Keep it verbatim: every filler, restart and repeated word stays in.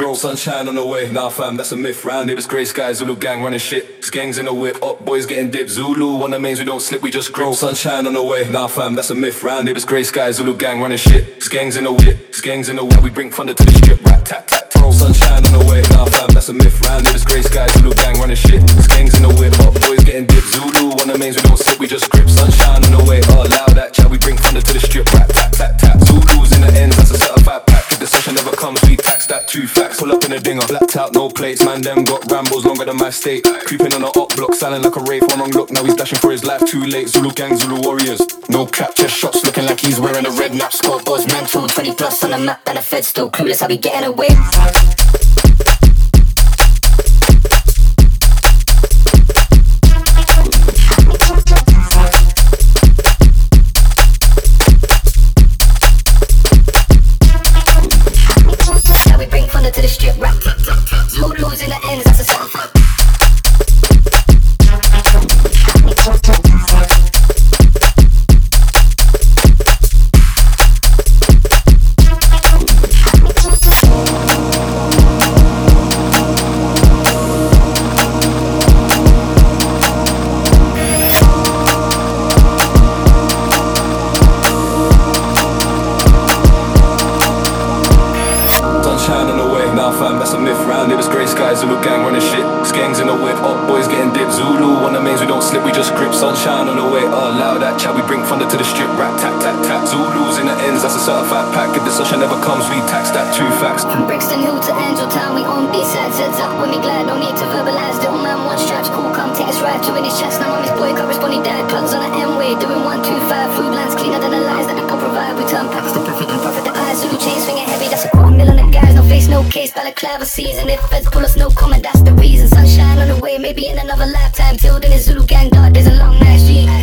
grow. Sunshine on the way, nah fam, that's a myth. Round it was grey skies, Zulu gang running shit. Skangs in the whip, up boys getting dipped. Zulu on the mains, we don't slip, we just grow. Sunshine on the way, nah fam, that's a myth. Round it was grey skies, Zulu gang running shit. Skangs in the whip, skangs in the whip, we bring thunder to the strip. Rat tat tat tat. Sunshine on the way, nah fam, that's a myth. Round it was grey skies, Zulu gang running shit. Skangs in the whip, up boys getting dipped. Zulu on the mains, we don't slip, we just grip. Sunshine on the way, all loud that chat, we bring thunder to the strip. Rat tat tat tat. Zulus in the ends, that's a certified pack. If the session never comes, we tax that two facts. Pull up in a dinger, blacked out, no plates. Man, them got Rambos longer than my state. Creeping on the up block, sounding like a rave. One wrong look, now he's dashing for his life. Too late, Zulu gang, Zulu warriors. No cap, chest shots, looking like he's wearing a red nap. Scoreboard's mental, twenty plus on the map, and the Fed still clueless. How we getting away? To the strip, rap, Zulus in the ends, that's a sound. That's a myth. Round it was grey skies, Zulu gang running shit. Skangs in the whip, up boys getting dipped. Zulu on the mains, we don't slip, we just grip. Sunshine on the way, all loud that chat, we bring thunder to the strip. Rat tat tat tat. Zulus in the ends, that's a certified pack. If the sunshine never comes, we tax that two facts. From Brixton Hill to Angel Town, we on B-sides. Heads up when we glad, no need to verbalize. Little man one straps, cool, come take us ride. Two in his chest, now I'm his boy, corresponding dad. Plugs on the M-way, doing one, two, five. Food lines cleaner than the lies that I can provide. We turn packets to perfect and profit the eyes. Zulu chain swinging heavy, that's a quarter mil on the guys. No face, no case, balaclava season. If feds pull us, no comment, that's the reason. Sunshine on the way, maybe in another lifetime. Till then it's Zulu gang dark, there's a long night street.